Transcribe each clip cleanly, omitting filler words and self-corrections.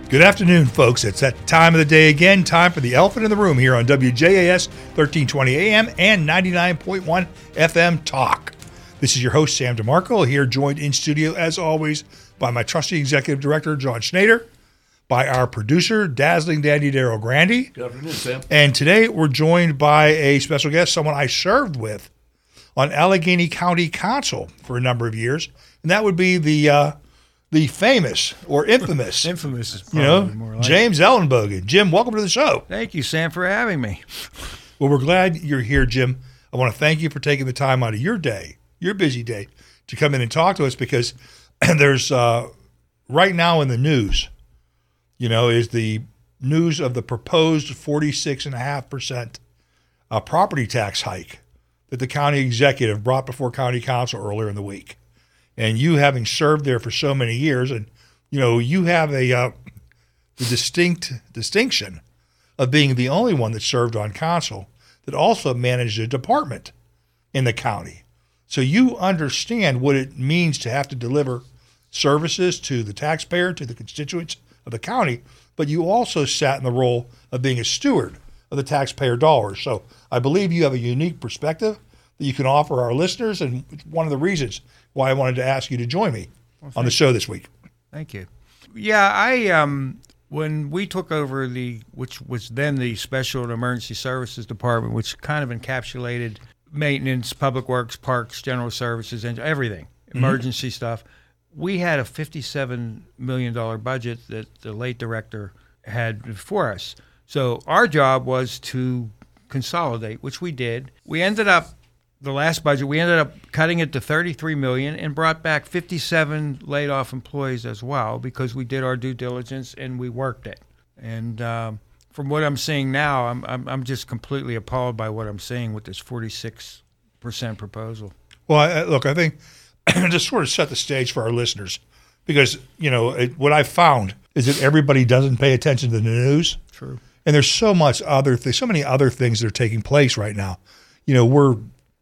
Good afternoon, folks. It's that time of the day again. Time for the elephant in the room here on WJAS 1320 AM and 99.1 FM Talk. This is your host, Sam DeMarco, here joined in studio, as always, by my trusty executive director, John Schneider, by our producer, Dazzling Dandy Daryl Grandy. Good afternoon, Sam. And today we're joined by a special guest, someone I served with on Allegheny County Council for a number of years, and that would be the famous or infamous, infamous is probably more like James Ellenbogen. Jim, welcome to the show. Thank you, Sam, for having me. Well, we're glad you're here, Jim. I want to thank you for taking the time out of your day, your busy day, to come in and talk to us because there's right now in the news, is the news of the proposed 46.5% property tax hike that the county executive brought before county council earlier in the week. And you having served there for so many years, and you have the distinction of being the only one that served on council that also managed a department in the county. So you understand what it means to have to deliver services to the taxpayer, to the constituents of the county, but you also sat in the role of being a steward of the taxpayer dollars. So I believe you have a unique perspective that you can offer our listeners, and it's one of the reasons why I wanted to ask you to join me on the show this week. Thank you. Yeah, I when we took over which was then the Special and Emergency Services Department, which kind of encapsulated maintenance, public works, parks, general services, and everything, emergency stuff. We had a $57 million budget that the late director had before us. So our job was to consolidate, which we did. We ended up the last budget, we ended up cutting it to $33 million and brought back 57 laid off employees as well because we did our due diligence and we worked it. And from what I'm seeing now, I'm just completely appalled by what I'm seeing with this 46% proposal. Well, look, I think just sort of set the stage for our listeners because what I've found is that everybody doesn't pay attention to the news. True. And there's so many other things that are taking place right now. We're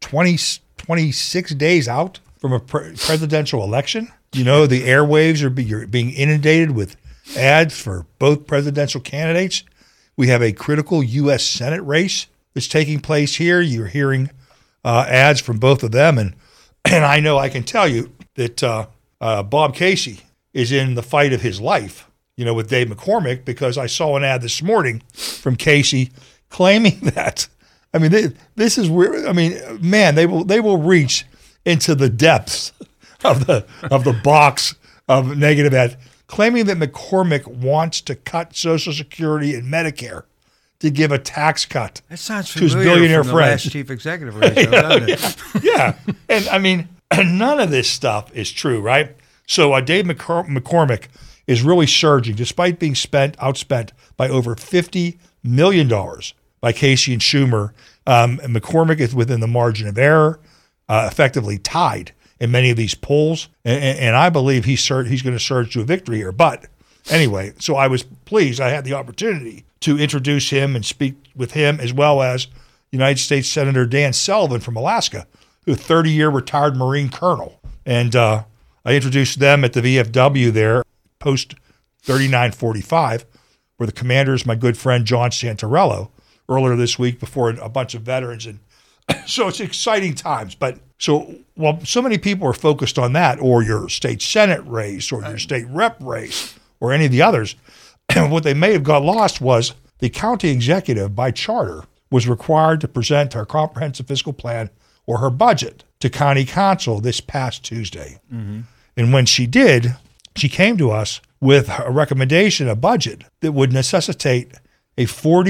26 days out from a presidential election. The airwaves are being inundated with ads for both presidential candidates. We have a critical U.S. Senate race that's taking place here. You're hearing ads from both of them. And I know I can tell you that Bob Casey is in the fight of his life, with Dave McCormick, because I saw an ad this morning from Casey claiming that this is where man, they will reach into the depths of the box of negative ads, claiming that McCormick wants to cut Social Security and Medicare to give a tax cut. That sounds to his familiar billionaire from the friends. last chief executive race, doesn't it? Yeah. And none of this stuff is true, right? So Dave McCormick is really surging, despite being outspent by over $50 million by Casey and Schumer. McCormick is within the margin of error, effectively tied in many of these polls, and I believe he's going to surge to a victory here. But anyway, so I was pleased I had the opportunity to introduce him and speak with him, as well as United States Senator Dan Sullivan from Alaska, who is a 30-year retired Marine colonel. And I introduced them at the VFW there, post 3945, where the commander is my good friend John Santarello, earlier this week before a bunch of veterans. And so it's exciting times. But so while so many people are focused on that, or your state Senate race, or your state rep race, or any of the others, what they may have got lost was the county executive by charter was required to present her comprehensive fiscal plan or her budget to county council this past Tuesday. Mm-hmm. And when she did, she came to us with a recommendation, a budget that would necessitate a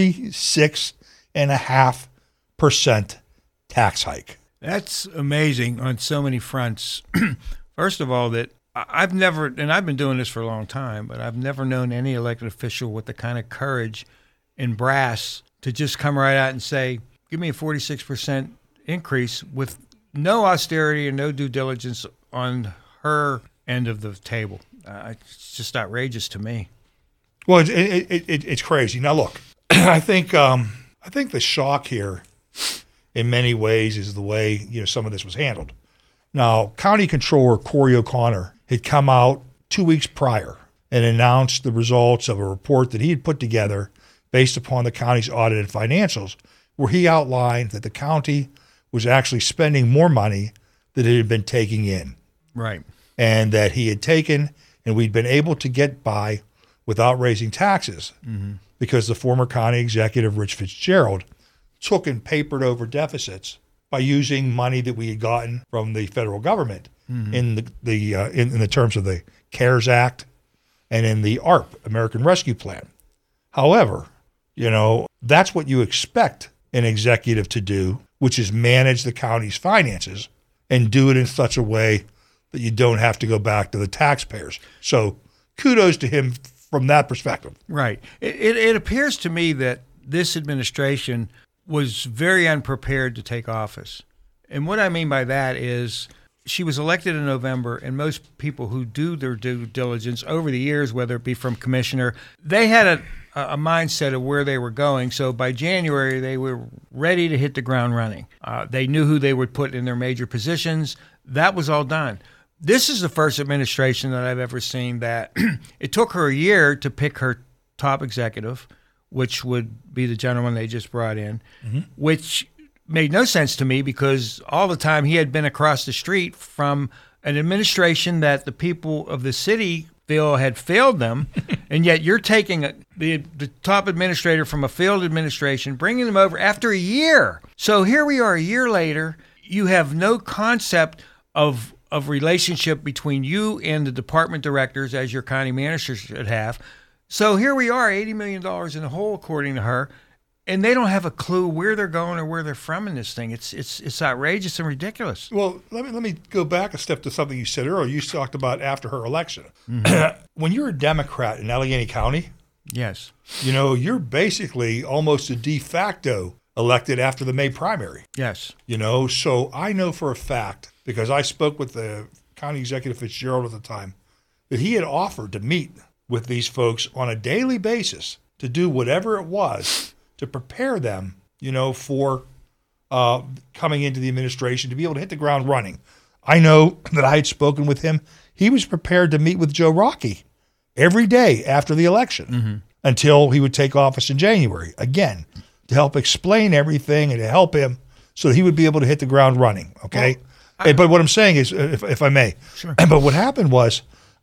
46.5% tax hike. That's amazing on so many fronts. First of all, that I've never, and I've been doing this for a long time, but I've never known any elected official with the kind of courage and brass to just come right out and say, give me a 46% increase with no austerity and no due diligence on her end of the table. It's just outrageous to me. Well, it's crazy. Now, look, I think the shock here, in many ways, is the way some of this was handled. Now, County Controller Corey O'Connor had come out 2 weeks prior and announced the results of a report that he had put together based upon the county's audited financials, where he outlined that the county was actually spending more money than it had been taking in. Right. And that he had taken, and we'd been able to get by without raising taxes because the former county executive, Rich Fitzgerald, took and papered over deficits by using money that we had gotten from the federal government in the terms of the CARES Act and in the ARP, American Rescue Plan. However, that's what you expect an executive to do, which is manage the county's finances and do it in such a way that you don't have to go back to the taxpayers. So kudos to him from that perspective. Right. It appears to me that this administration was very unprepared to take office. And what I mean by that is she was elected in November, and most people who do their due diligence over the years, whether it be from commissioner, they had a mindset of where they were going. So by January, they were ready to hit the ground running. They knew who they would put in their major positions. That was all done. This is the first administration that I've ever seen that it took her a year to pick her top executive, which would be the gentleman they just brought in, which made no sense to me because all the time he had been across the street from an administration that the people of the city feel had failed them, and yet you're taking the top administrator from a failed administration, bringing them over after a year. So here we are a year later. You have no concept of relationship between you and the department directors as your county managers should have. So here we are, $80 million in the hole, according to her, and they don't have a clue where they're going or where they're from in this thing. It's outrageous and ridiculous. Well, let me go back a step to something you said earlier. You talked about after her election. When you're a Democrat in Allegheny County, yes, you're basically almost a de facto elected after the May primary. Yes. So I know for a fact, because I spoke with the county executive Fitzgerald at the time, that he had offered to meet with these folks on a daily basis to do whatever it was to prepare them, for coming into the administration, to be able to hit the ground running. I know that I had spoken with him. He was prepared to meet with Joe Rockey every day after the election until he would take office in January, again, to help explain everything and to help him so that he would be able to hit the ground running, okay? But what I'm saying is, if I may, sure. But what happened was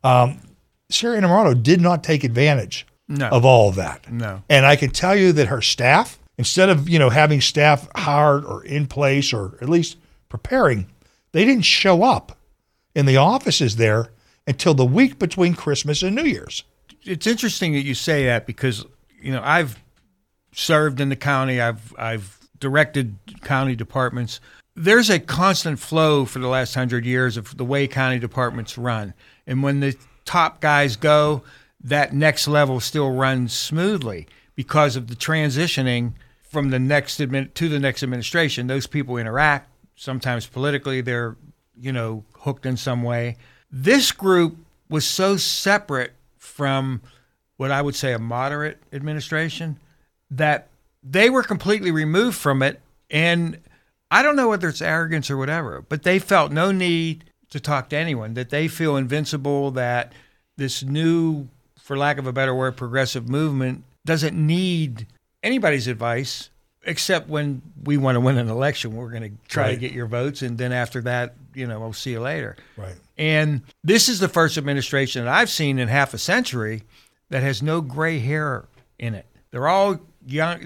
Sarah Innamorato did not take advantage of all of that. No. And I can tell you that her staff, instead of, having staff hired or in place or at least preparing, they didn't show up in the offices there until the week between Christmas and New Year's. It's interesting that you say that because, I've served in the county. I've directed county departments. There's a constant flow for the last 100 years of the way county departments run. And when the top guys go, that next level still runs smoothly because of the transitioning from the next to the next administration. Those people interact. Sometimes politically they're, hooked in some way. This group was so separate from what I would say a moderate administration that they were completely removed from it. And I don't know whether it's arrogance or whatever, but they felt no need to talk to anyone, that they feel invincible, that this new, for lack of a better word, progressive movement doesn't need anybody's advice, except when we want to win an election. We're going to try to get your votes, and then after that, we'll see you later. Right. And this is the first administration that I've seen in half a century that has no gray hair in it. They're all young.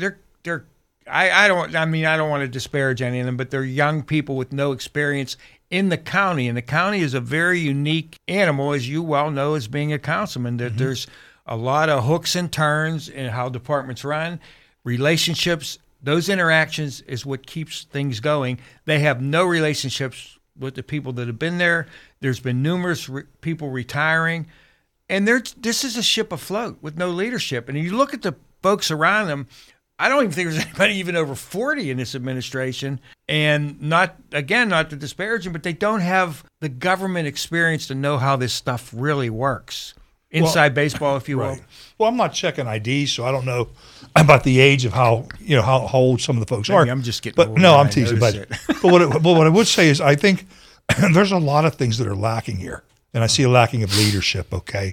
I don't want to disparage any of them, but they're young people with no experience in the county. And the county is a very unique animal, as you well know, as being a councilman, that there's a lot of hooks and turns in how departments run, relationships. Those interactions is what keeps things going. They have no relationships with the people that have been there. There's been numerous people retiring. And this is a ship afloat with no leadership. And you look at the folks around them, I don't even think there's anybody even over 40 in this administration. And not to disparage them, but they don't have the government experience to know how this stuff really works. Inside baseball, if you will. Right. Well, I'm not checking IDs, so I don't know about the age of how old some of the folks are. I'm just getting but old. No, I'm teasing. But what I would say is I think there's a lot of things that are lacking here. and I see a lacking of leadership. Okay,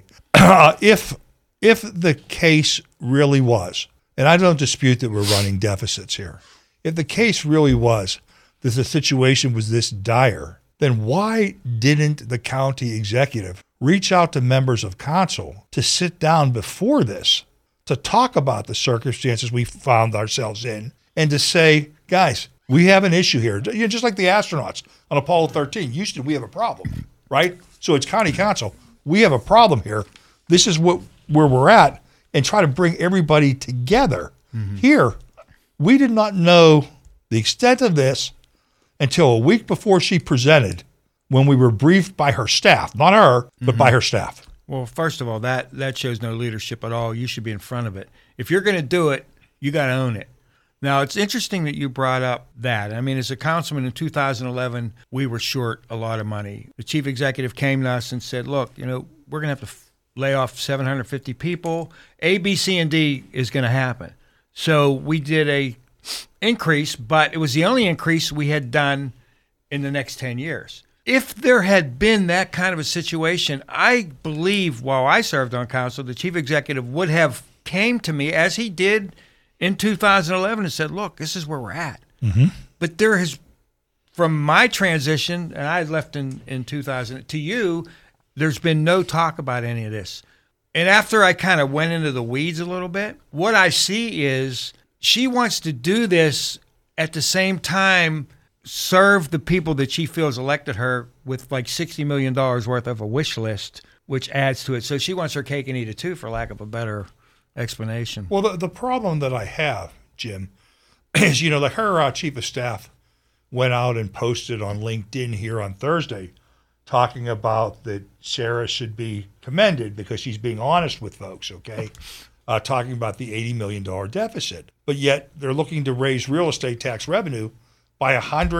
if the case really was, and I don't dispute that we're running deficits here, if the case really was that the situation was this dire, then why didn't the county executive reach out to members of council to sit down before this, to talk about the circumstances we found ourselves in, and to say, guys, we have an issue here. You know, just like the astronauts on Apollo 13. Houston, we have a problem, right? So it's county council. We have a problem here. This is where we're at, and try to bring everybody together. Here, we did not know the extent of this until a week before she presented, when we were briefed by her staff, not her, but by her staff. Well, first of all, that shows no leadership at all. You should be in front of it. If you're going to do it, you got to own it. Now, it's interesting that you brought up that. I mean, as a councilman in 2011, we were short a lot of money. The chief executive came to us and said, look, you know, we're going to have to lay off 750 people. A, B, C, and D is going to happen. So we did a increase, but it was the only increase we had done in the next 10 years. If there had been that kind of a situation, I believe while I served on council, the chief executive would have came to me, as he did in 2011, and said, look, this is where we're at. But there has, from my transition, and I left in 2000, to you, there's been no talk about any of this. And after I kind of went into the weeds a little bit, what I see is she wants to do this at the same time, serve the people that she feels elected her with like $60 million worth of a wish list, which adds to it. So she wants her cake and eat it too, for lack of a better explanation. Well, the problem that I have, Jim, is, you know, like her chief of staff went out and posted on LinkedIn here on Thursday talking about that Sarah should be commended because she's being honest with folks, okay? Talking about the $80 million deficit. But yet they're looking to raise real estate tax revenue by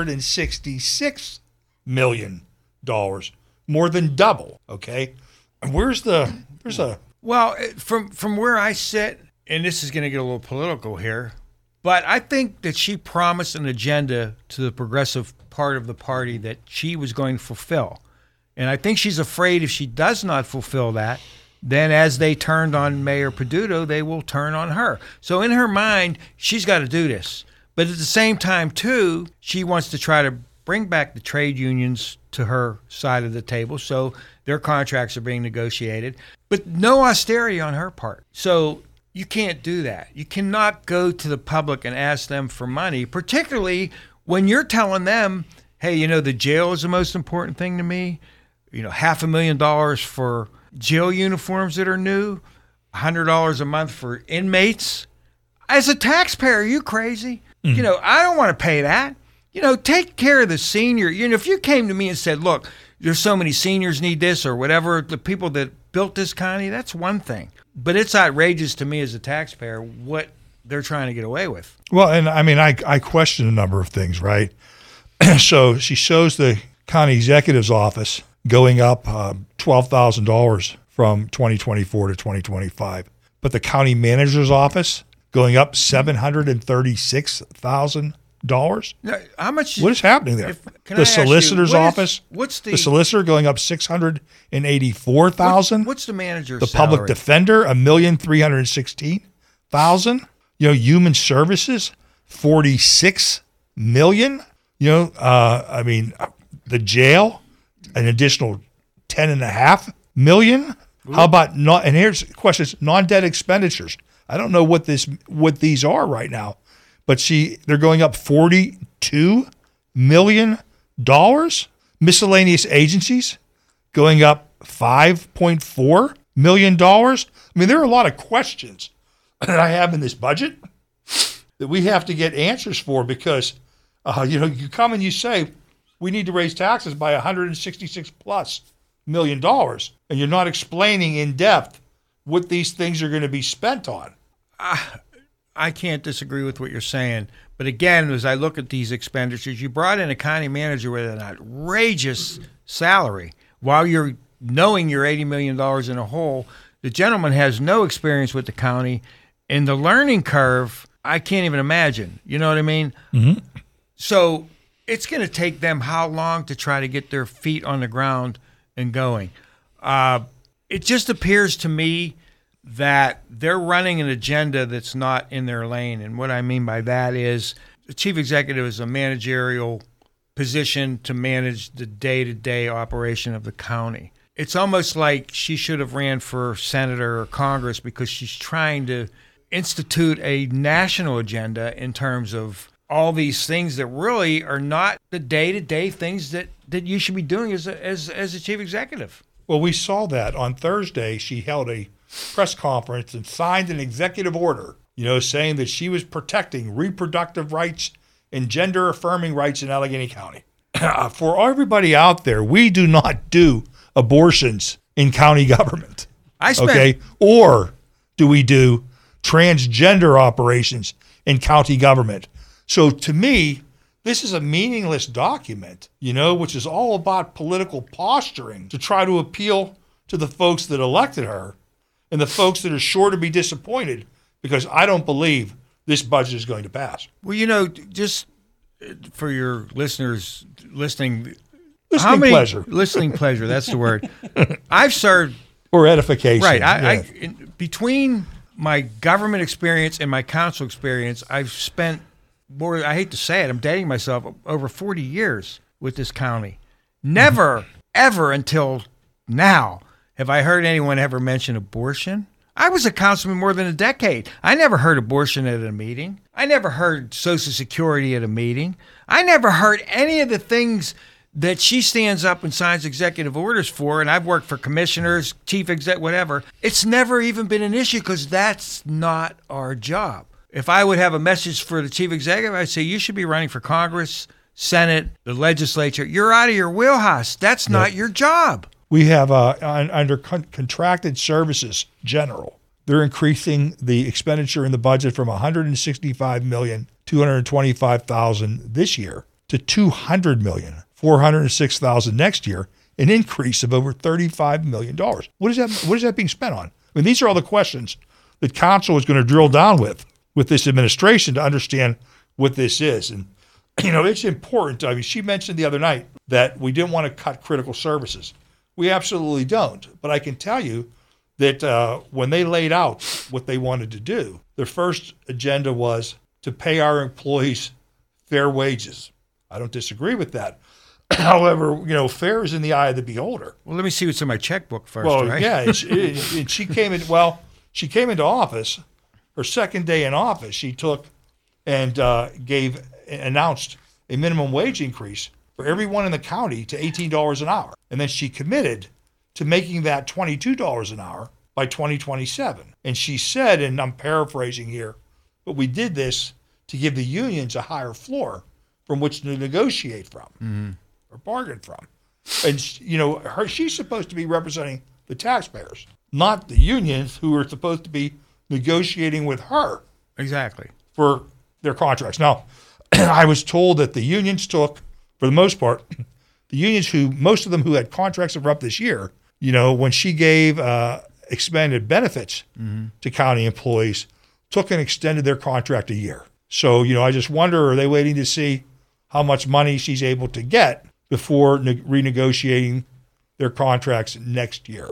$166 million, more than double, okay? And there's a... Well, from where I sit, and this is going to get a little political here, but I think that she promised an agenda to the progressive part of the party that she was going to fulfill. And I think she's afraid if she does not fulfill that, then as they turned on Mayor Peduto, they will turn on her. So in her mind, she's got to do this. But at the same time, too, she wants to try to bring back the trade unions to her side of the table, so their contracts are being negotiated. But no austerity on her part. So you can't do that. You cannot go to the public and ask them for money, particularly when you're telling them, hey, you know, the jail is the most important thing to me. You know, $500,000 for jail uniforms that are new, $100 a month for inmates. As a taxpayer, are you crazy? You know, I don't want to pay that. You know, take care of the senior. You know, if you came to me and said, look, there's so many seniors need this or whatever, the people that built this county, that's one thing. But it's outrageous to me as a taxpayer what they're trying to get away with. Well, and I mean, I question a number of things, right? So she shows the county executive's office going up $12,000 from 2024 to 2025. But the county manager's office going up $736,000. Now, how much? What is happening there? The solicitor's office. What's the solicitor going up $684,000? What's the manager's The salary? public defender $1,316,000. You know, human services $46 million. You know, I mean, the jail an additional $10.5 million. How about not? And here's the question: non-debt expenditures. I don't know what these are right now, but they're going up $42 million. Miscellaneous agencies going up $5.4 million. I mean, there are a lot of questions that I have in this budget that we have to get answers for because, you know, you come and you say we need to raise taxes by $166+ million, and you're not explaining in depth what these things are going to be spent on. I can't disagree with what you're saying. But again, as I look at these expenditures, you brought in a county manager with an outrageous salary while you're knowing you're $80 million in a hole. The gentleman has no experience with the county, and the learning curve, I can't even imagine. You know what I mean? Mm-hmm. So it's going to take them how long to try to get their feet on the ground and going? It just appears to me that they're running an agenda that's not in their lane. And what I mean by that is the chief executive is a managerial position to manage the day-to-day operation of the county. It's almost like she should have ran for senator or Congress because she's trying to institute a national agenda in terms of all these things that really are not the day-to-day things that you should be doing as a chief executive. Well, we saw that on Thursday. She held a press conference and signed an executive order, saying that she was protecting reproductive rights and gender-affirming rights in Allegheny County. For everybody out there, we do not do abortions in county government. Or do we do transgender operations in county government? So to me, this is a meaningless document, which is all about political posturing to try to appeal to the folks that elected her and the folks that are sure to be disappointed because I don't believe this budget is going to pass. Well, just for your listeners listening pleasure. Listening pleasure, that's the word. I've served. Or edification. Right. I between my government experience and my council experience, I've spent more, I hate to say it, I'm dating myself, over 40 years with this county. Never, ever until now have I heard anyone ever mention abortion. I was a councilman more than a decade. I never heard abortion at a meeting. I never heard Social Security at a meeting. I never heard any of the things that she stands up and signs executive orders for, and I've worked for commissioners, chief exec, whatever. It's never even been an issue because that's not our job. If I would have a message for the chief executive, I'd say you should be running for Congress, Senate, the legislature. You're out of your wheelhouse. That's not your job. We have under contracted services general, they're increasing the expenditure in the budget from $165,225,000 this year to $200,406,000 next year, an increase of over $35 million. What is that being spent on? I mean, these are all the questions that council is going to drill down with this administration to understand what this is. And, it's important. I mean, she mentioned the other night that we didn't want to cut critical services. We absolutely don't. But I can tell you that when they laid out what they wanted to do, their first agenda was to pay our employees fair wages. I don't disagree with that. However, fair is in the eye of the beholder. Well, let me see what's in my checkbook first, right? Yeah, and she came into office. Her second day in office, she took and announced a minimum wage increase for everyone in the county to $18 an hour. And then she committed to making that $22 an hour by 2027. And she said, and I'm paraphrasing here, but we did this to give the unions a higher floor from which to negotiate from or bargain from. And, she's supposed to be representing the taxpayers, not the unions who are supposed to be negotiating with her. Exactly. For their contracts. Now, I was told that the unions took, for the most part, most of them who had contracts that were up this year, when she gave expanded benefits to county employees, took and extended their contract a year. So, I just wonder, are they waiting to see how much money she's able to get before renegotiating their contracts next year,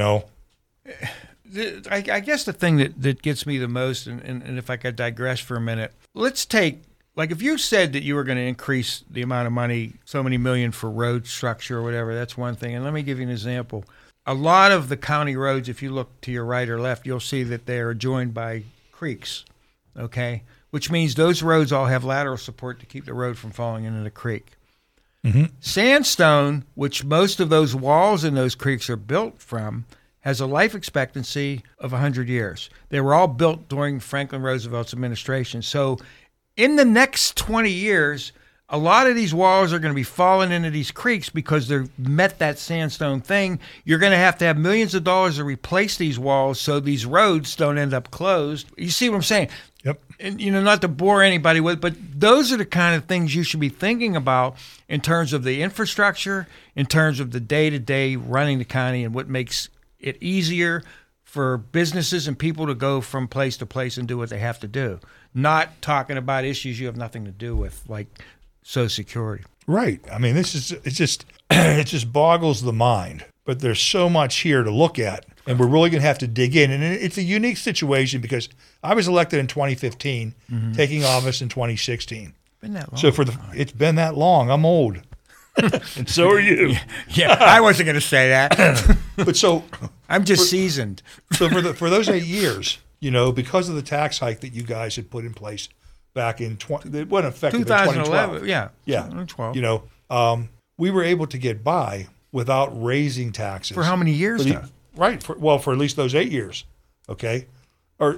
I guess the thing that gets me the most, and if I could digress for a minute, let's take, like if you said that you were going to increase the amount of money, so many million for road structure or whatever, that's one thing. And let me give you an example. A lot of the county roads, if you look to your right or left, you'll see that they are joined by creeks, okay? Which means those roads all have lateral support to keep the road from falling into the creek. Sandstone, which most of those walls in those creeks are built from, has a life expectancy of 100 years. They were all built during Franklin Roosevelt's administration. So in the next 20 years, a lot of these walls are going to be falling into these creeks because they've met that sandstone thing. You're going to have millions of dollars to replace these walls so these roads don't end up closed. You see what I'm saying? Yep. And, not to bore anybody with, but those are the kind of things you should be thinking about in terms of the infrastructure, in terms of the day-to-day running the county and what makes it easier for businesses and people to go from place to place and do what they have to do. Not talking about issues you have nothing to do with, like Social Security. Right. I mean, it's just, it just boggles the mind. But there's so much here to look at, and we're really going to have to dig in. And it's a unique situation because I was elected in 2015, taking office in 2016. Been that long. So it's been that long. I'm old. And so are you. Yeah, I wasn't going to say that. But so I'm just seasoned. So for those 8 years, because of the tax hike that you guys had put in place back in it wasn't effective in 2011. 2012. Yeah. 2012. We were able to get by without raising taxes. For how many years? Right. For at least those 8 years. Okay. Or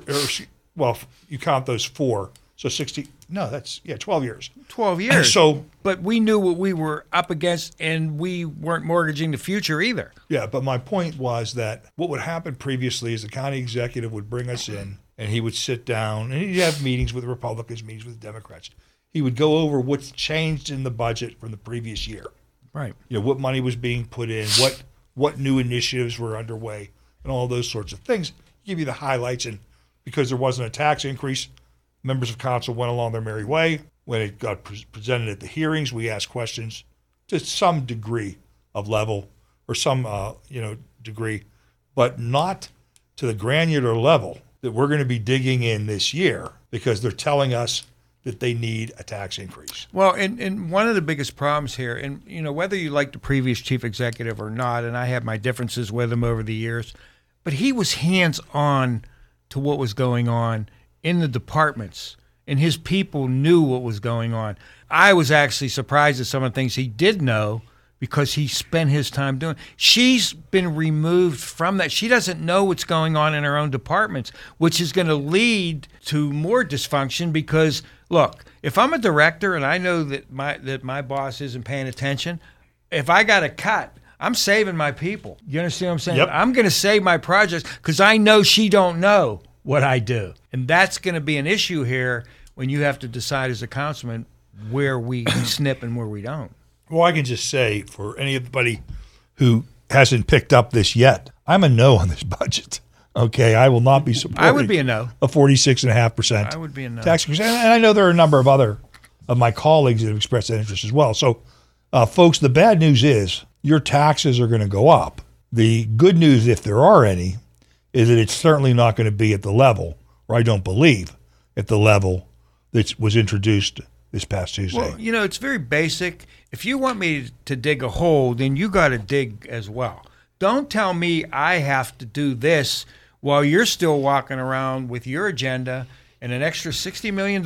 you count those 4. So 60. No, that's 12 years. 12 years. So, but we knew what we were up against, and we weren't mortgaging the future either. Yeah, but my point was that what would happen previously is the county executive would bring us in, and he would sit down, and he'd have meetings with Republicans, meetings with Democrats. He would go over what's changed in the budget from the previous year. Right. What money was being put in, what new initiatives were underway, and all those sorts of things. Give you the highlights, and because there wasn't a tax increase, members of council went along their merry way. When it got presented at the hearings, we asked questions to some degree of level or some degree, but not to the granular level that we're going to be digging in this year because they're telling us that they need a tax increase. Well, and one of the biggest problems here, and whether you like the previous chief executive or not, and I have my differences with him over the years, but he was hands-on to what was going on in the departments, and his people knew what was going on. I was actually surprised at some of the things he did know because he spent his time doing. She's been removed from that. She doesn't know what's going on in her own departments, which is going to lead to more dysfunction because, look, if I'm a director and I know that my boss isn't paying attention, if I got a cut, I'm saving my people. You understand what I'm saying? Yep. I'm going to save my projects because I know she don't know what I do. And that's going to be an issue here when you have to decide as a councilman where we snip and where we don't. Well, I can just say for anybody who hasn't picked up this yet, I'm a no on this budget. Okay, I will not be supporting I would be a no. A 46.5% I would be a no. tax increase. And I know there are a number of other of my colleagues that have expressed that interest as well. So, folks, the bad news is your taxes are going to go up. The good news, if there are any, is that it's certainly not going to be at the level, or I don't believe, at the level that was introduced this past Tuesday. Well, it's very basic. If you want me to dig a hole, then you got to dig as well. Don't tell me I have to do this while you're still walking around with your agenda and an extra $60 million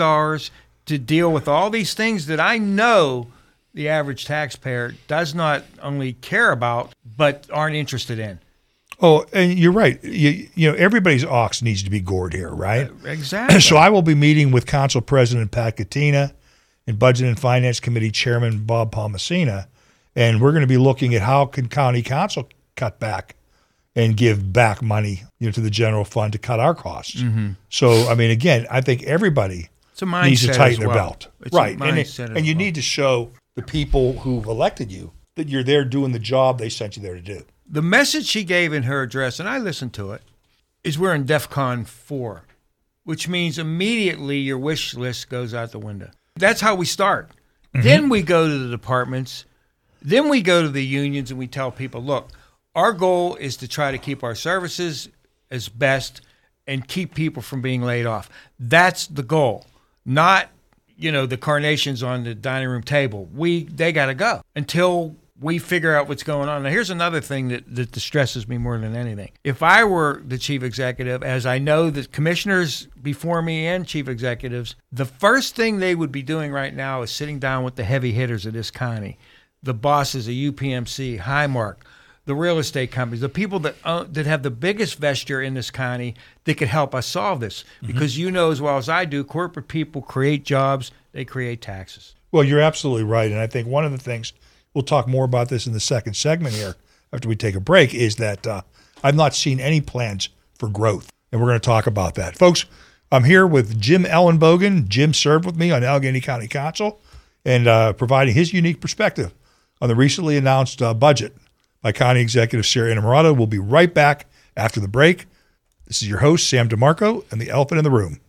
to deal with all these things that I know the average taxpayer does not only care about, but aren't interested in. Oh, and you're right. Everybody's ox needs to be gored here, right? Exactly. So I will be meeting with Council President Pat Katina and Budget and Finance Committee Chairman Bob Palmasina, and we're going to be looking at how can County Council cut back and give back money, to the general fund to cut our costs. Mm-hmm. So, again, I think everybody needs to tighten their belt, right? And you need to show the people who've elected you that you're there doing the job they sent you there to do. The message she gave in her address, and I listened to it, is we're in DEFCON 4, which means immediately your wish list goes out the window. That's how we start. Mm-hmm. Then we go to the departments. Then we go to the unions and we tell people, look, our goal is to try to keep our services as best and keep people from being laid off. That's the goal, not, the carnations on the dining room table. They got to go until we figure out what's going on. Now, here's another thing that distresses me more than anything. If I were the chief executive, as I know the commissioners before me and chief executives, the first thing they would be doing right now is sitting down with the heavy hitters of this county, the bosses of UPMC, Highmark, the real estate companies, the people that have the biggest vesture in this county that could help us solve this. Because you know as well as I do, corporate people create jobs, they create taxes. Well, you're absolutely right. And I think one of the things, we'll talk more about this in the second segment here after we take a break, is that I've not seen any plans for growth. And we're going to talk about that. Folks, I'm here with Jim Ellenbogen. Jim served with me on Allegheny County Council and providing his unique perspective on the recently announced budget by County Executive Sarah Innamorato. We'll be right back after the break. This is your host, Sam DeMarco, and the elephant in the room.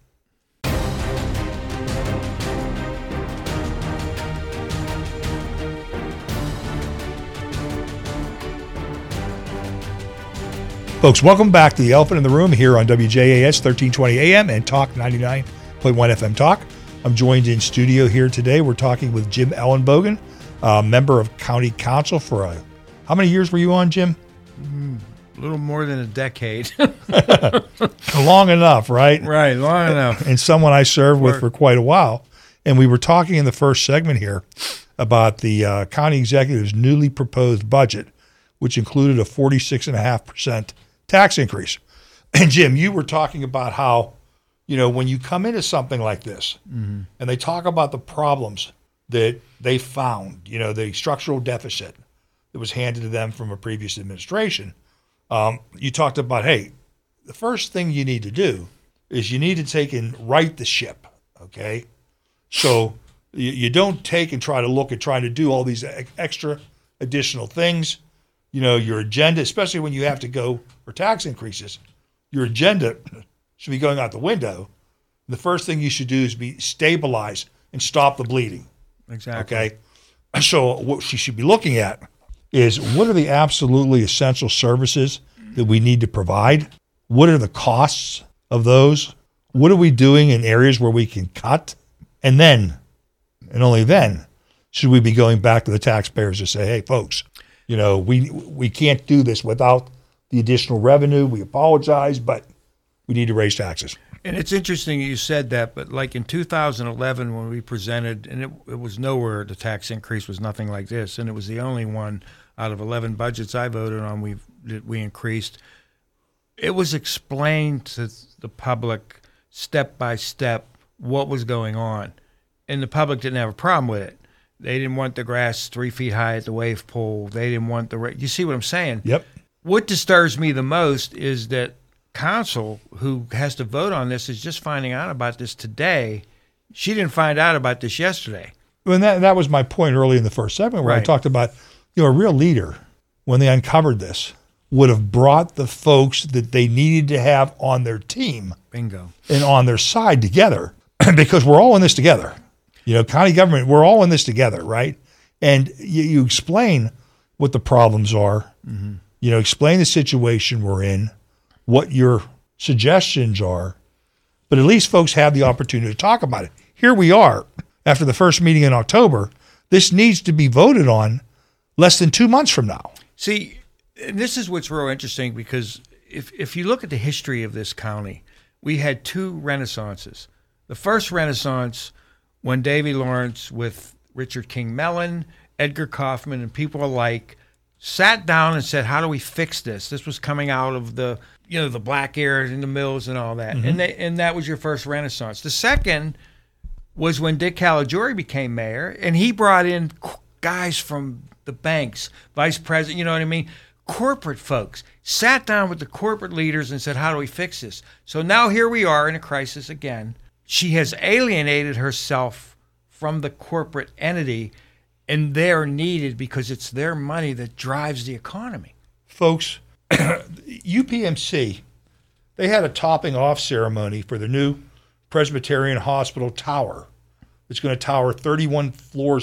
Folks, welcome back to the Elephant in the Room here on WJAS 1320 AM and Talk 99.1 FM Talk. I'm joined in studio here today. We're talking with Jim Ellenbogen, member of County Council for how many years were you on, Jim? A little more than a decade. Long enough, right? Right, long enough. And someone I served with for quite a while. And we were talking in the first segment here about the county executive's newly proposed budget, which included a 46.5% tax increase. And Jim, you were talking about how, when you come into something like this and they talk about the problems that they found, the structural deficit that was handed to them from a previous administration, you talked about, hey, the first thing you need to do is you need to take and right the ship, okay? So you don't take and try to look at trying to do all these extra additional things. Your agenda, especially when you have to go for tax increases, your agenda should be going out the window. The first thing you should do is be stabilize and stop the bleeding. Exactly. Okay? So what she should be looking at is what are the absolutely essential services that we need to provide? What are the costs of those? What are we doing in areas where we can cut? And then, and only then, should we be going back to the taxpayers to say, hey, folks, we can't do this without the additional revenue. We apologize, but we need to raise taxes. And it's interesting you said that, but like in 2011 when we presented, and it was nowhere, the tax increase was nothing like this, and it was the only one out of 11 budgets I voted on we increased. It was explained to the public step by step what was going on, and the public didn't have a problem with it. They didn't want the grass 3 feet high at the wave pool. They didn't want you see what I'm saying? Yep. What disturbs me the most is that council, who has to vote on this, is just finding out about this today. She didn't find out about this yesterday. And that was my point early in the first segment where I talked about, a real leader, when they uncovered this, would have brought the folks that they needed to have on their team. Bingo. And on their side together, because we're all in this together. County government, we're all in this together, right? And you explain what the problems are, explain the situation we're in, what your suggestions are, but at least folks have the opportunity to talk about it. Here we are, after the first meeting in October. This needs to be voted on less than 2 months from now. See, and this is what's real interesting, because if you look at the history of this county, we had two renaissances. The first renaissance, when Davy Lawrence with Richard King Mellon, Edgar Kaufman, and people alike sat down and said, how do we fix this? This was coming out of the black era in the mills and all that. And that was your first renaissance. The second was when Dick Caligiuri became mayor, and he brought in guys from the banks, vice president, you know what I mean? Corporate folks sat down with the corporate leaders and said, how do we fix this? So now here we are in a crisis again. She has alienated herself from the corporate entity, and they're needed because it's their money that drives the economy. Folks, UPMC, they had a topping off ceremony for the new Presbyterian Hospital tower. It's going to tower 31 stories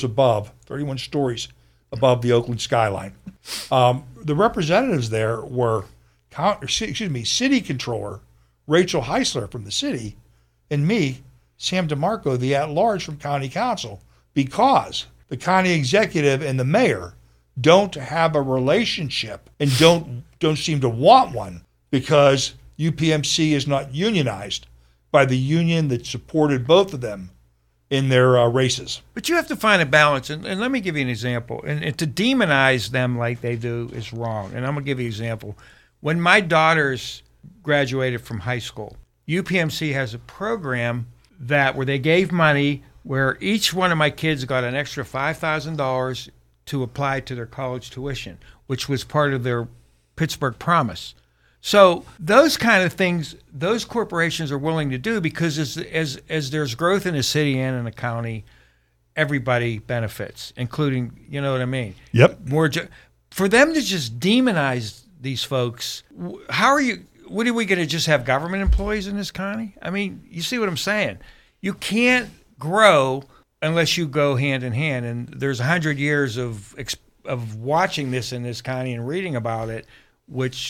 above the Oakland skyline. The representatives there were, City Controller Rachel Heisler from the city, and me, Sam DeMarco, the at-large from County Council, because the county executive and the mayor don't have a relationship and don't seem to want one, because UPMC is not unionized by the union that supported both of them in their races. But you have to find a balance, and let me give you an example. And to demonize them like they do is wrong. And I'm going to give you an example. When my daughters graduated from high school, UPMC has a program where they gave money where each one of my kids got an extra $5,000 to apply to their college tuition, which was part of their Pittsburgh Promise. So those kind of things, those corporations are willing to do, because as there's growth in the city and in the county, everybody benefits, including, you know what I mean? Yep. For them to just demonize these folks, what are we going to just have government employees in this county? I mean, you see what I'm saying? You can't grow unless you go hand in hand. And there's 100 years of watching this in this county and reading about it, which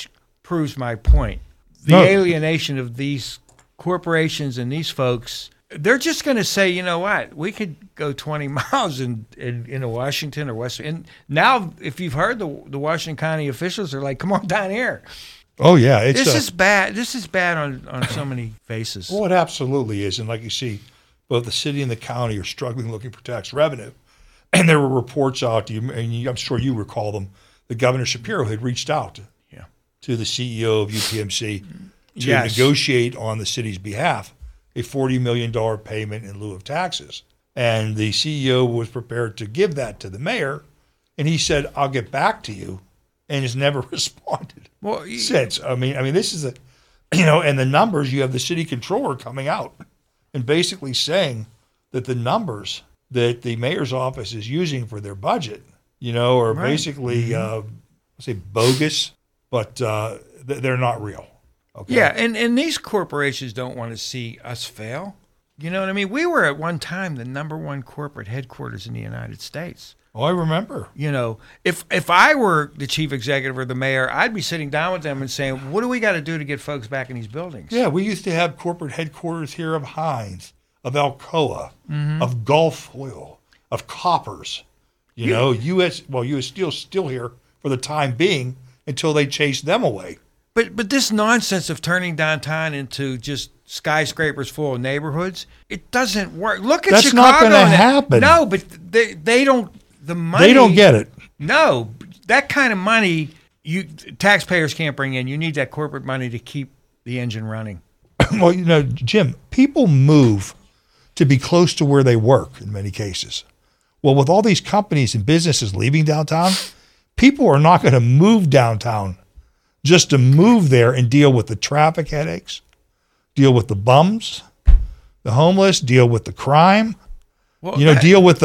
proves my point. The No. alienation of these corporations and these folks, they're just going to say, you know what, we could go 20 miles in Washington or West. And now, if you've heard the Washington County officials are like, come on down here. Oh, yeah. This is bad. This is bad on so many bases. Well, it absolutely is. And like you see, both the city and the county are struggling looking for tax revenue. And there were reports out, and I'm sure you recall them, that Governor Shapiro had reached out to the CEO of UPMC to negotiate on the city's behalf a $40 million payment in lieu of taxes. And the CEO was prepared to give that to the mayor. And he said, I'll get back to you, and has never responded since. I mean, this is and the numbers, you have the city controller coming out and basically saying that the numbers that the mayor's office is using for their budget, are basically, say bogus, but they're not real. Okay. Yeah, and these corporations don't want to see us fail. You know what I mean? We were at one time the number one corporate headquarters in the United States. Oh, I remember. If I were the chief executive or the mayor, I'd be sitting down with them and saying, what do we got to do to get folks back in these buildings? Yeah, we used to have corporate headquarters here of Heinz, of Alcoa, of Gulf Oil, of Koppers. U.S. Steel's still here for the time being until they chase them away. But this nonsense of turning downtown into just skyscrapers full of neighborhoods, it doesn't work. Look at That's Chicago. That's not going to happen. No, but they don't. The money. They don't get it. No, that kind of money taxpayers can't bring in. You need that corporate money to keep the engine running. Well, Jim, people move to be close to where they work in many cases. Well, with all these companies and businesses leaving downtown, people are not going to move downtown just to move there and deal with the traffic headaches, deal with the bums, the homeless, deal with the crime, deal with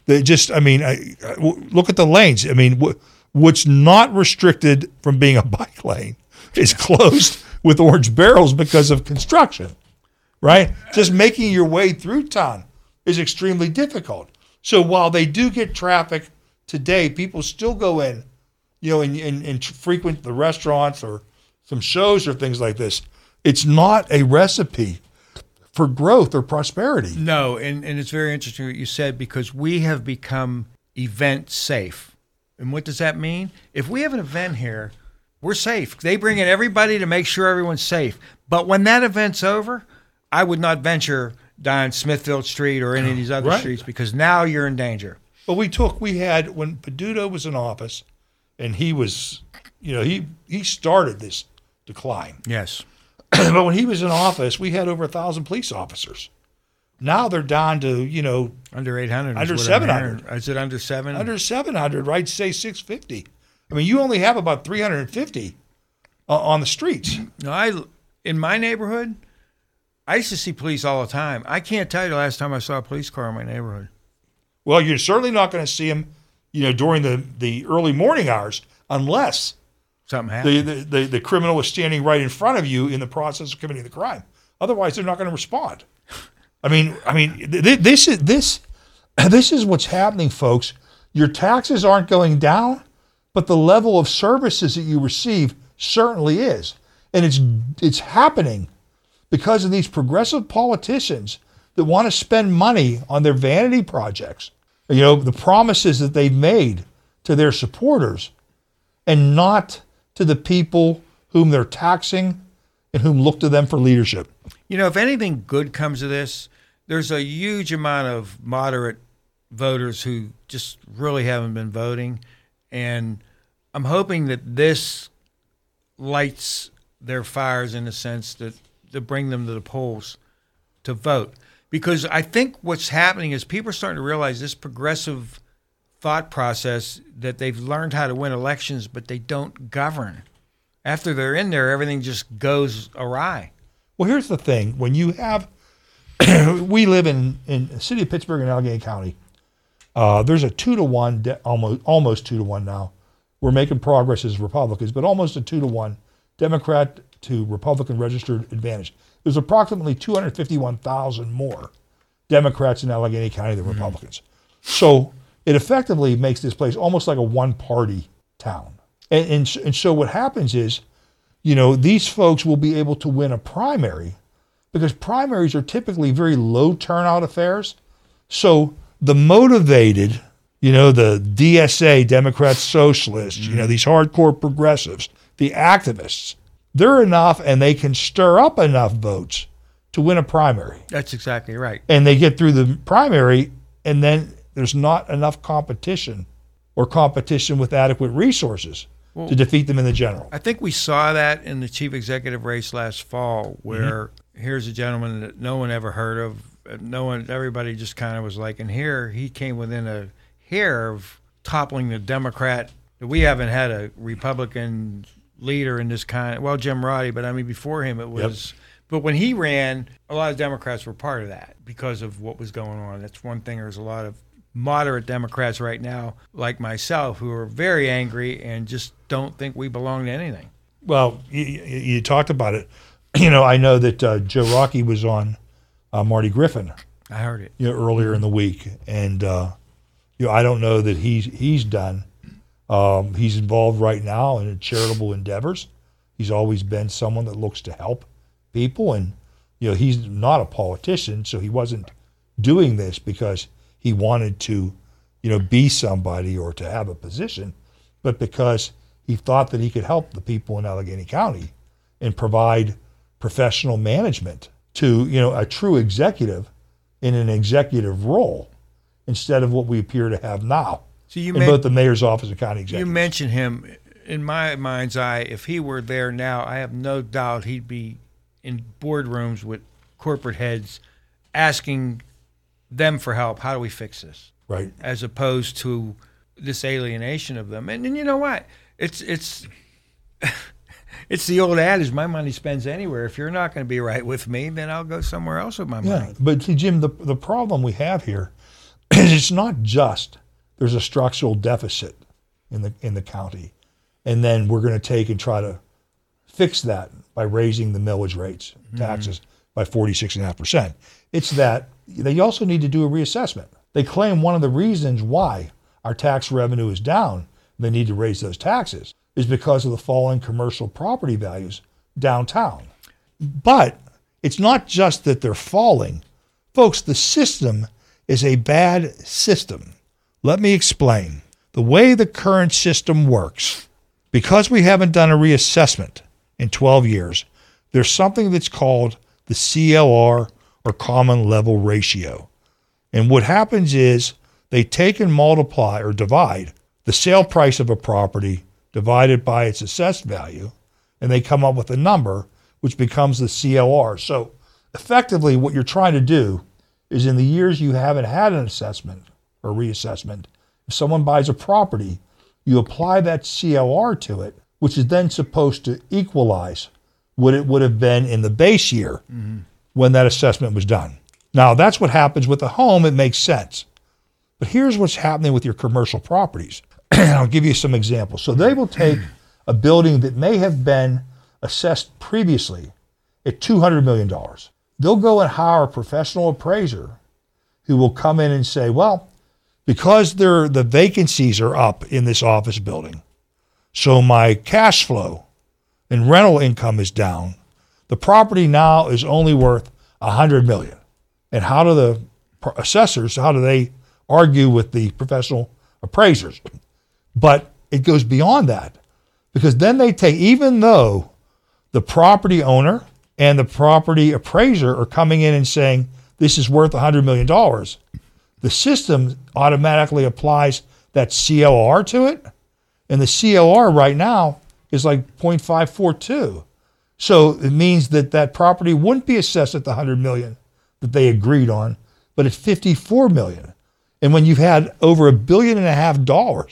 look at the lanes. I mean, what's not restricted from being a bike lane is closed with orange barrels because of construction, right? Just making your way through town is extremely difficult. So while they do get traffic today, people still go in, and frequent the restaurants or some shows or things like this. It's not a recipe for growth or prosperity. No, and it's very interesting what you said, because we have become event safe. And what does that mean? If we have an event here, we're safe. They bring in everybody to make sure everyone's safe. But when that event's over, I would not venture down Smithfield Street or any of these other streets, because now you're in danger. But we had, when Peduto was in office, and he was, he started this decline. Yes. But when he was in office, we had over 1,000 police officers. Now they're down to, under 800. Under 700. Is it under 7? Under 700, right? Say 650. I mean, you only have about 350 on the streets. No, in my neighborhood, I used to see police all the time. I can't tell you the last time I saw a police car in my neighborhood. Well, you're certainly not going to see them, during the early morning hours, unless something happened. The criminal was standing right in front of you in the process of committing the crime. Otherwise, they're not going to respond. I mean, this is what's happening, folks. Your taxes aren't going down, but the level of services that you receive certainly is, and it's happening because of these progressive politicians that want to spend money on their vanity projects. The promises that they've made to their supporters, and not to the people whom they're taxing and whom look to them for leadership. If anything good comes of this, there's a huge amount of moderate voters who just really haven't been voting. And I'm hoping that this lights their fires in the sense that to bring them to the polls to vote. Because I think what's happening is people are starting to realize this progressive thought process that they've learned how to win elections, but they don't govern. After they're in there, everything just goes awry. Well, here's the thing. When you have, we live in the city of Pittsburgh and Allegheny County. There's a 2-to-1, almost 2-to-1 now. We're making progress as Republicans, but almost a 2-to-1 Democrat to Republican registered advantage. There's approximately 251,000 more Democrats in Allegheny County than Republicans. So it effectively makes this place almost like a one-party town. And so what happens is these folks will be able to win a primary because primaries are typically very low turnout affairs. So the motivated, the DSA, Democrats, Socialists, these hardcore progressives, the activists, they're enough and they can stir up enough votes to win a primary. That's exactly right. And they get through the primary, and then there's not enough competition or competition with adequate resources to defeat them in the general. I think we saw that in the chief executive race last fall, where here's a gentleman that no one ever heard of. Everybody just kind of was like, and here he came within a hair of toppling the Democrat. We haven't had a Republican leader in this kind. Well, Jim Roddy, but I mean before him it was. Yep. But when he ran, a lot of Democrats were part of that because of what was going on. That's one thing. There's a lot of moderate Democrats right now, like myself, who are very angry and just don't think we belong to anything. Well, you talked about it. I know that Joe Rockey was on Marty Griffin. I heard it. Earlier in the week, and I don't know that he's done. He's involved right now in charitable endeavors. He's always been someone that looks to help people, and he's not a politician, so he wasn't doing this because he wanted to be somebody or to have a position, but because he thought that he could help the people in Allegheny County and provide professional management to a true executive in an executive role instead of what we appear to have now in both the mayor's office and county executive. You mentioned him. In my mind's eye, if he were there now, I have no doubt he'd be in boardrooms with corporate heads asking them for help. How do we fix this? Right. As opposed to this alienation of them. And you know what? It's it's the old adage, my money spends anywhere. If you're not going to be right with me, then I'll go somewhere else with my money. Yeah, but see, Jim, the problem we have here is it's not just there's a structural deficit in the county, and then we're going to take and try to fix that by raising the millage rates, taxes by 46.5%. It's that they also need to do a reassessment. They claim one of the reasons why our tax revenue is down, they need to raise those taxes, is because of the falling commercial property values downtown. But it's not just that they're falling. Folks, the system is a bad system. Let me explain. The way the current system works, because we haven't done a reassessment in 12 years, there's something that's called the CLR, or common level ratio. And what happens is they take and multiply or divide the sale price of a property divided by its assessed value, and they come up with a number which becomes the CLR. So effectively what you're trying to do is in the years you haven't had an assessment or reassessment, if someone buys a property, you apply that CLR to it, which is then supposed to equalize what it would have been in the base year when that assessment was done. Now, that's what happens with a home. It makes sense. But here's what's happening with your commercial properties. I'll give you some examples. So they will take a building that may have been assessed previously at $200 million. They'll go and hire a professional appraiser who will come in and say, well, because the vacancies are up in this office building, so my cash flow and rental income is down, the property now is only worth $100 million. And how do the assessors, how do they argue with the professional appraisers? But it goes beyond that, because then they take, even though the property owner and the property appraiser are coming in and saying this is worth $100 million, the system automatically applies that CLR to it, and the CLR right now is like 0.542. So it means that that property wouldn't be assessed at the $100 million that they agreed on, but at $54 million. And when you've had over $1.5 billion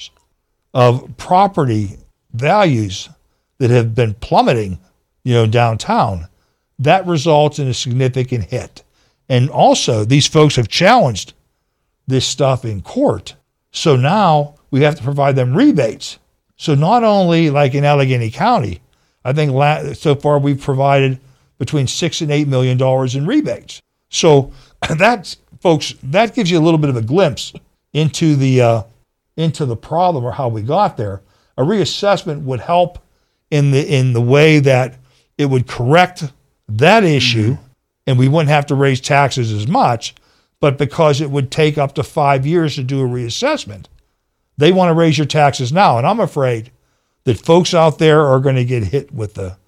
of property values that have been plummeting, downtown, that results in a significant hit. And also, these folks have challenged this stuff in court. So now we have to provide them rebates. So not only like in Allegheny County, I think so far we've provided between $6 and $8 million in rebates. So that's, folks, that gives you a little bit of a glimpse into the problem or how we got there. A reassessment would help in the way that it would correct that issue, and we wouldn't have to raise taxes as much, but because it would take up to 5 years to do a reassessment, they want to raise your taxes now. And I'm afraid that folks out there are going to get hit with the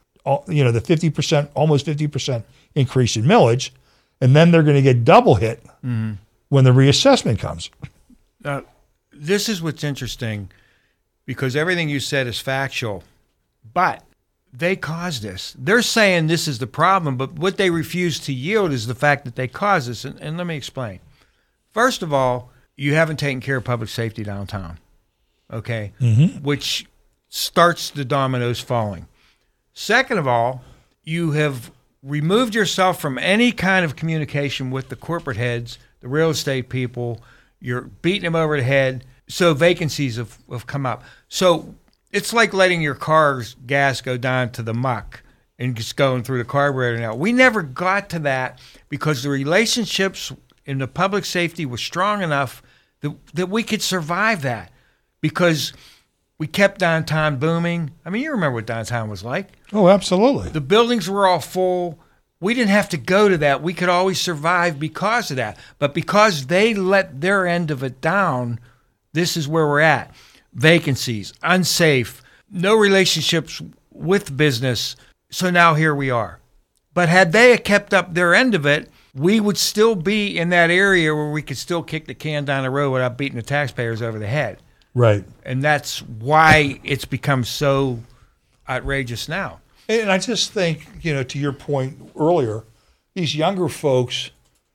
50%, almost 50% increase in millage, and then they're going to get double hit when the reassessment comes. Now, this is what's interesting, because everything you said is factual, but they caused this. They're saying this is the problem, but what they refuse to yield is the fact that they caused this. And let me explain. First of all, you haven't taken care of public safety downtown, okay, which starts the dominoes falling. Second of all, you have removed yourself from any kind of communication with the corporate heads, the real estate people. You're beating them over the head. So vacancies have come up. So it's like letting your car's gas go down to the muck and just going through the carburetor now. We never got to that because the relationships in the public safety were strong enough that we could survive that, because we kept downtown booming. I mean, you remember what downtown was like. Oh, absolutely. The buildings were all full. We didn't have to go to that. We could always survive because of that. But because they let their end of it down, this is where we're at. Vacancies, unsafe, no relationships with business. So now here we are. But had they kept up their end of it, we would still be in that area where we could still kick the can down the road without beating the taxpayers over the head. Right. And that's why it's become so outrageous now. And I just think, to your point earlier, these younger folks,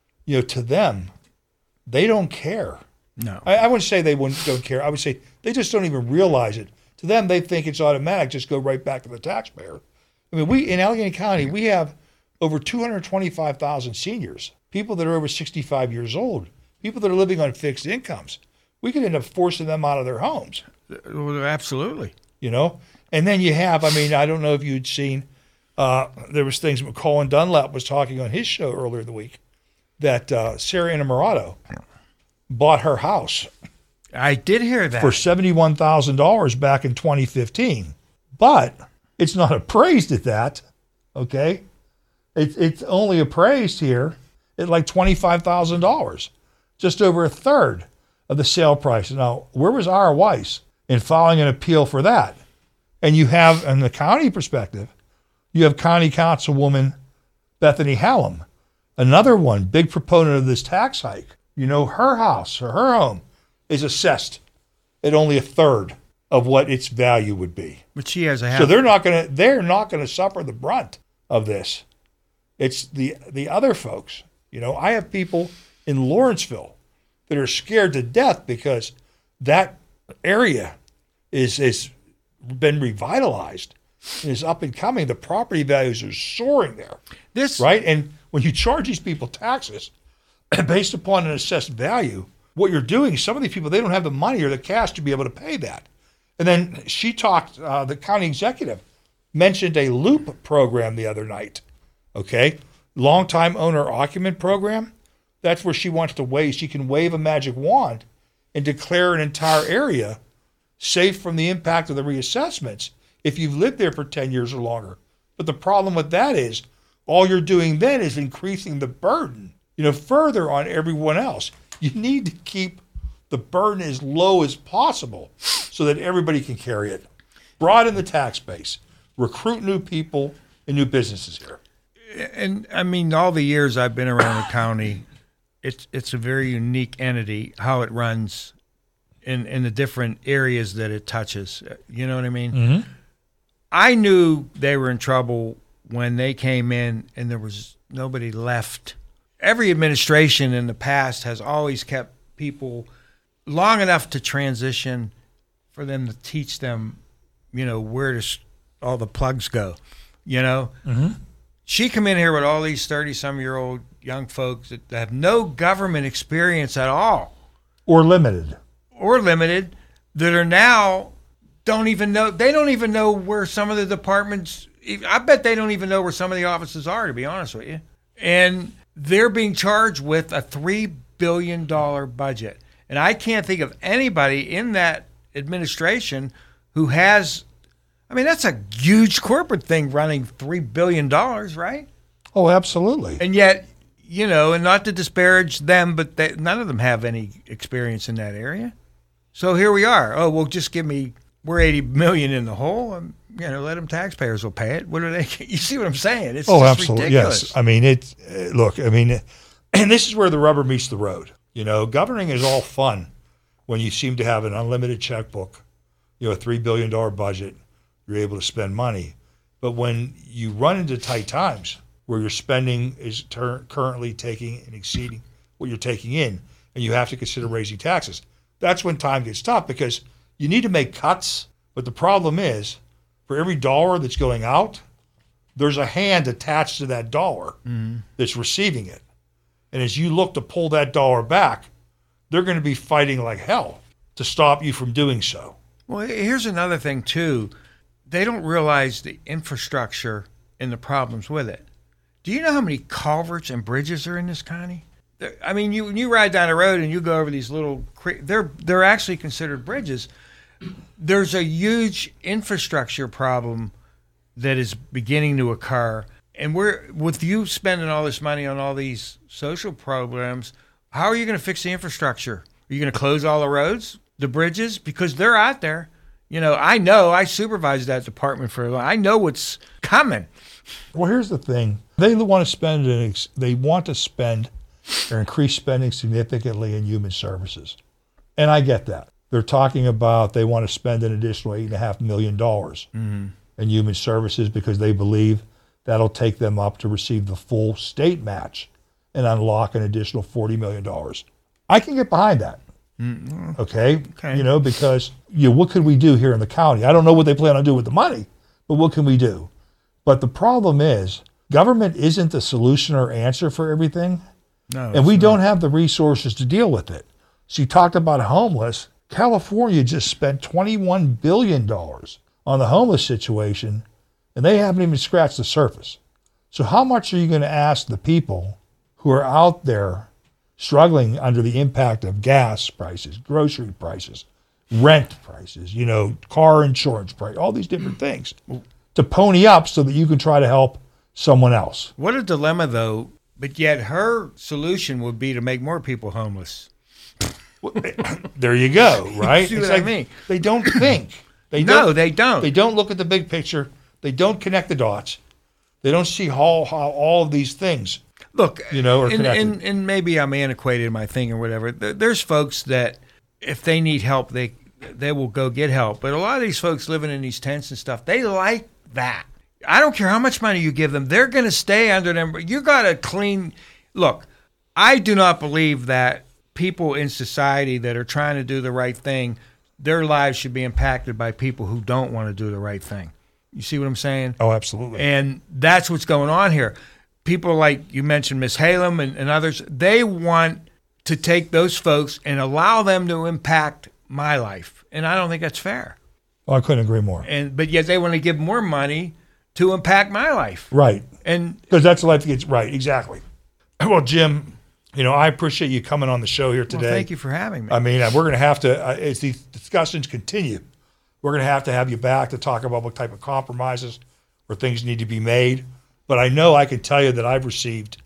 to them, they don't care. No. I wouldn't say they don't care. I would say they just don't even realize it. To them, they think it's automatic, just go right back to the taxpayer. I mean, in Allegheny County, we have over 225,000 seniors, people that are over 65 years old, people that are living on fixed incomes. We could end up forcing them out of their homes. Well, absolutely. And then you have, I don't know if you'd seen, there was things Colin Dunlap was talking on his show earlier in the week, that Sarah Innamorato bought her house. I did hear that. For $71,000 back in 2015. But it's not appraised at that, okay? It's only appraised here at like $25,000, just over a third of the sale price. Now, where was Ira Weiss in filing an appeal for that? And you have, in the county perspective, you have County Councilwoman Bethany Hallam, another one, big proponent of this tax hike. Her house or her home is assessed at only a third of what its value would be. But she has a house. So they're not going to suffer the brunt of this. It's the other folks. I have people in Lawrenceville that are scared to death because that area is been revitalized and is up and coming. The property values are soaring there. Right? And when you charge these people taxes based upon an assessed value, what you're doing, some of these people, they don't have the money or the cash to be able to pay that. And then she talked, the county executive mentioned a LOOP program the other night, okay? Long-time owner-occupant program. That's where she can wave a magic wand and declare an entire area safe from the impact of the reassessments if you've lived there for 10 years or longer. But the problem with that is all you're doing then is increasing the burden, further on everyone else. You need to keep the burden as low as possible so that everybody can carry it. Broaden the tax base, recruit new people and new businesses here. And all the years I've been around the county, it's a very unique entity, how it runs in the different areas that it touches. You know what I mean? Mm-hmm. I knew they were in trouble when they came in and there was nobody left. Every administration in the past has always kept people long enough to transition for them to teach them, where all the plugs go, Mm-hmm. She come in here with all these 30-some-year-old young folks that have no government experience at all. Or limited, that are now don't even know where some of the departments, I bet they don't even know where some of the offices are, to be honest with you. And they're being charged with a $3 billion budget. And I can't think of anybody in that administration who has I mean, that's a huge corporate thing running $3 billion, right? Oh, absolutely. And yet, and not to disparage them, but none of them have any experience in that area. So here we are. Oh, well, just we're $80 million in the hole, and let them, taxpayers will pay it. What are they? You see what I'm saying? It's just absolutely. ridiculous. Yes. I mean, and this is where the rubber meets the road. Governing is all fun when you seem to have an unlimited checkbook, a $3 billion budget, you're able to spend money. But when you run into tight times where your spending is currently taking and exceeding what you're taking in, and you have to consider raising taxes, that's when time gets tough, because you need to make cuts. But the problem is, for every dollar that's going out, there's a hand attached to that dollar that's receiving it. And as you look to pull that dollar back, they're going to be fighting like hell to stop you from doing so. Well, here's another thing, too. They don't realize the infrastructure and the problems with it. Do you know how many culverts and bridges are in this county? I mean, you ride down the road and you go over these little they're actually considered bridges. There's a huge infrastructure problem that is beginning to occur. And with you spending all this money on all these social programs, how are you going to fix the infrastructure? Are you going to close all the roads, the bridges? Because they're out there. I supervise that department for a while. I know what's coming. Well, here's the thing. They want to spend or increase spending significantly in human services. And I get that. They're talking about they want to spend an additional $8.5 million in human services because they believe that'll take them up to receive the full state match and unlock an additional $40 million. I can get behind that. Okay. Because what could we do here in the county? I don't know what they plan on doing with the money, but what can we do? But the problem is government isn't the solution or answer for everything. No, and we don't have the resources to deal with it. So you talked about homeless. California just spent $21 billion on the homeless situation, and they haven't even scratched the surface. So how much are you going to ask the people who are out there struggling under the impact of gas prices, grocery prices, rent prices, car insurance price, all these different things, to pony up so that you can try to help someone else? What a dilemma, though. But yet her solution would be to make more people homeless. There you go, right? See what I mean? They don't think. They don't. They don't look at the big picture. They don't connect the dots. They don't see how all of these things, are connected. And maybe I'm antiquated in my thing or whatever. There's folks that if they need help, they will go get help. But a lot of these folks living in these tents and stuff, they like that. I don't care how much money you give them. They're going to stay under them. You got to clean. Look, I do not believe that people in society that are trying to do the right thing, their lives should be impacted by people who don't want to do the right thing. You see what I'm saying? Oh, absolutely. And that's what's going on here. People like you mentioned, Miss Halem and others, they want to take those folks and allow them to impact my life. And I don't think that's fair. Oh, I couldn't agree more. But yet they want to give more money to impact my life. Right. And because that's the life that gets right. Exactly. Well, Jim, I appreciate you coming on the show here today. Well, thank you for having me. I mean, we're going to have to, as these discussions continue, we're going to have you back to talk about what type of compromises or things need to be made. But I know I can tell you that I've received,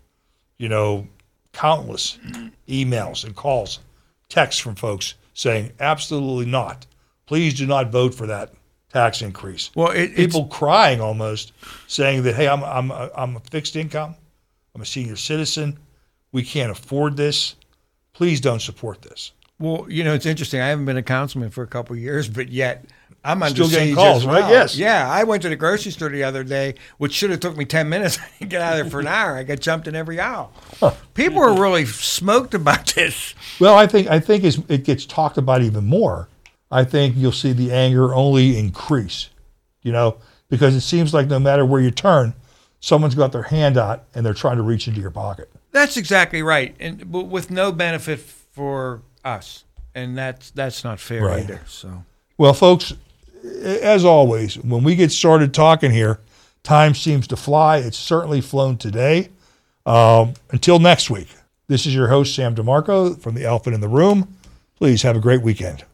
countless emails and calls, texts from folks saying, absolutely not. Please do not vote for that tax increase. Well, people crying almost, saying that, hey, I'm a fixed income, I'm a senior citizen, we can't afford this. Please don't support this. Well, it's interesting. I haven't been a councilman for a couple of years, but yet I'm under still getting siege calls, as well. right? Yes. Yeah, I went to the grocery store the other day, which should have took me 10 minutes. I didn't get out of there for an hour. I got jumped in every aisle. People are really smoked about this. Well, I think it gets talked about even more. I think you'll see the anger only increase, because it seems like no matter where you turn, someone's got their hand out and they're trying to reach into your pocket. That's exactly right, and with no benefit for us, and that's not fair either. So, well, folks, as always, when we get started talking here, time seems to fly. It's certainly flown today. Until next week, this is your host, Sam DeMarco from The Elephant in the Room. Please have a great weekend.